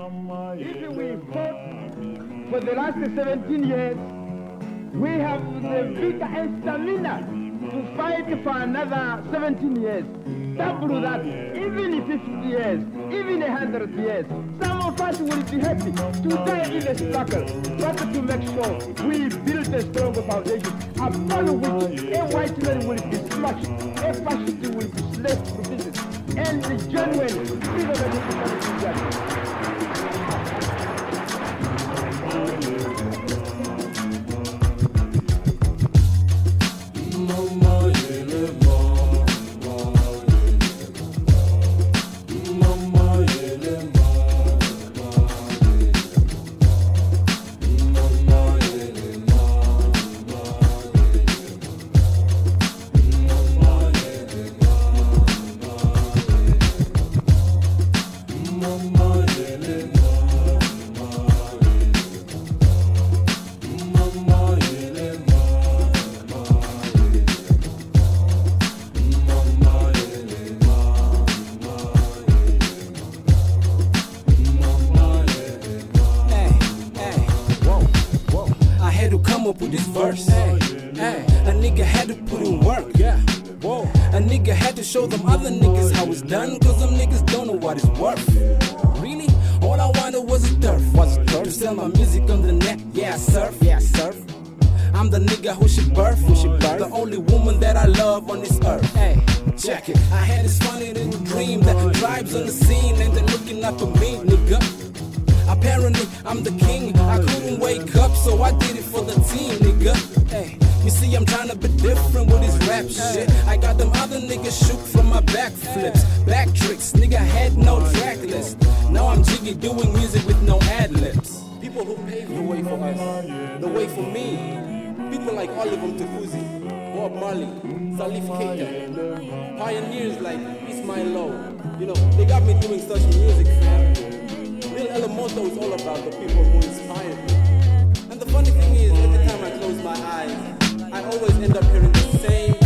If we fought for the last 17 years, we have the vigor and stamina to fight for another 17 years. Double that, even 50 years, even 100 years. Some of us will be happy to die in the struggle, but to make sure we build a stronger foundation upon which a white man will be smashed, a fascist will be slaved to pieces, and the genuine freedom and equality. With this verse, a nigga had to put in work, a nigga had to show them other niggas how it's done, cause them niggas don't know what it's worth. Really? All I wanted was a turf, to sell my music on the net, yeah I surf, I'm the nigga who should birth, the only woman that I love on this earth. Hey, check it, I had this funny little dream that drives on the scene and they're looking up at me, nigga. Apparently, I'm the king. I couldn't wake up, so I did it for the team, nigga. Hey, you see, I'm trying to be different with this rap shit. I got them other niggas shook from my backflips, back tricks. Nigga had no track list. Now I'm jiggy doing music with no ad-libs. People who paved the way for us, the way for me. People like Oliver Mtukudzi, Bob Marley, Salif Keita. Pioneers like Ismail Lowe. You know, they got me doing such music, fam. Real Elamoto is all about the people who inspired me. And the funny thing is, every time I close my eyes, I always end up hearing the same